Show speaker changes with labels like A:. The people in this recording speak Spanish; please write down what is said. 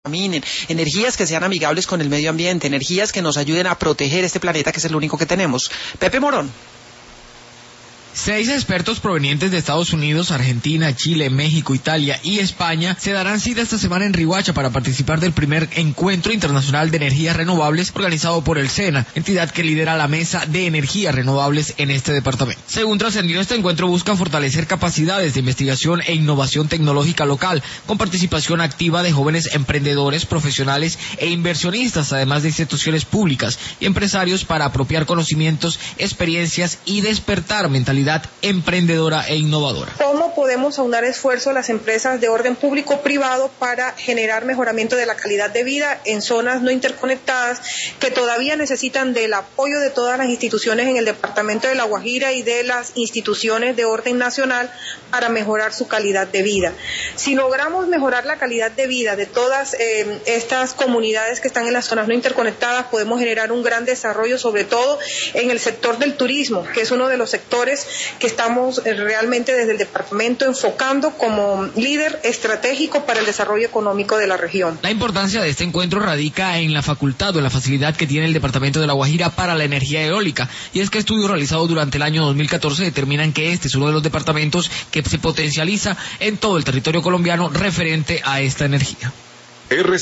A: energías que sean amigables con el medio ambiente, energías que nos ayuden a proteger este planeta que es el único que tenemos. Pepe Morón.
B: 6 expertos provenientes de Estados Unidos, Argentina, Chile, México, Italia y España se darán cita esta semana en Riohacha para participar del primer Encuentro Internacional de Energías Renovables organizado por el SENA, entidad que lidera la Mesa de Energías Renovables en este departamento. Según trascendió, este encuentro busca fortalecer capacidades de investigación e innovación tecnológica local, con participación activa de jóvenes emprendedores, profesionales e inversionistas, además de instituciones públicas y empresarios para apropiar conocimientos, experiencias y despertar mentalidad emprendedora e innovadora.
C: ¿Cómo podemos aunar esfuerzos las empresas de orden público-privado para generar mejoramiento de la calidad de vida en zonas no interconectadas que todavía necesitan del apoyo de todas las instituciones en el departamento de La Guajira y de las instituciones de orden nacional para mejorar su calidad de vida? Si logramos mejorar la calidad de vida de todas estas comunidades que están en las zonas no interconectadas, podemos generar un gran desarrollo, sobre todo en el sector del turismo, que es uno de los sectores que estamos realmente desde el departamento enfocando como líder estratégico para el desarrollo económico de la región.
B: La importancia de este encuentro radica en la facultad o en la facilidad que tiene el departamento de La Guajira para la energía eólica, y es que estudios realizados durante el año 2014 determinan que este es uno de los departamentos que se potencializa en todo el territorio colombiano referente a esta energía.